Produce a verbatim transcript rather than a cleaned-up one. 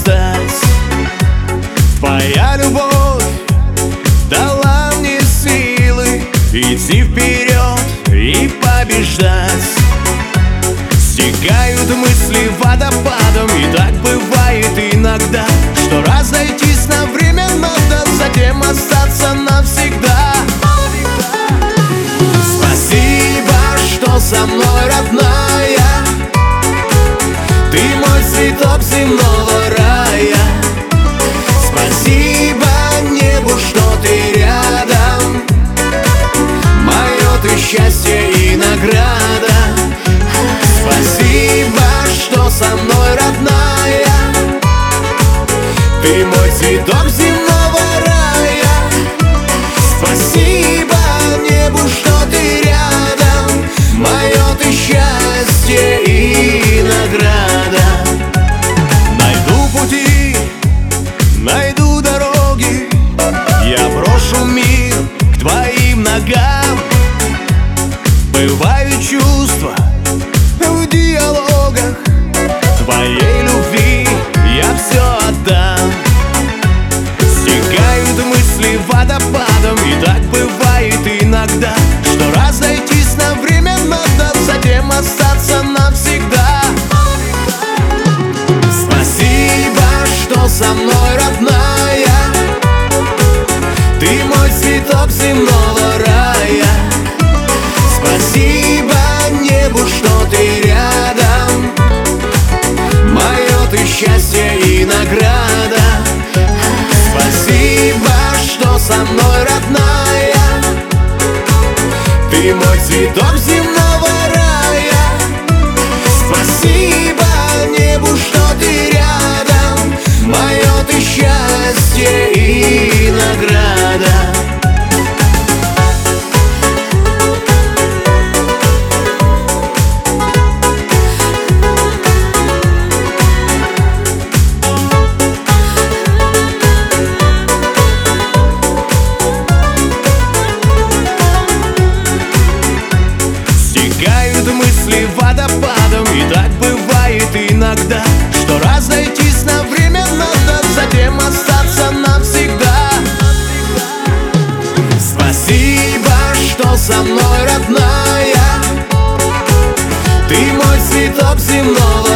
стать. Твоя любовь дала мне силы идти вперед и побеждать. Стекают мысли водопадом, и так бывает иногда, что разойтись на время надо, затем остаться навсегда. Спасибо, что со мной, родная, ты мой цветок земного рая. Спасибо небу, что ты рядом, мое ты счастье и награда. Спасибо, что со мной, родная, ты мой цветок земного рая. Спасибо небу, что ты рядом, мое ты счастье и награда. Найду пути, найду дороги, я брошу мир к твоим ногам. Бывают чувства в диалогах, твоей любви я все отдам. Стекают мысли водопадом, и так бывает иногда, что разойтись на время надо, затем остаться навсегда. Спасибо, что со мной, родная, ты мой цветок земного рая. Спасибо небу, что ты рядом, мое ты счастье и награда. Спасибо, что со мной, родная, ты мой цветок земного рая. Спасибо небу, что ты рядом, мое ты счастье и награда. Мысли водопадом, и так бывает иногда, что разойтись на время надо, затем остаться навсегда. Спасибо, что со мной, родная, ты мой цветок земного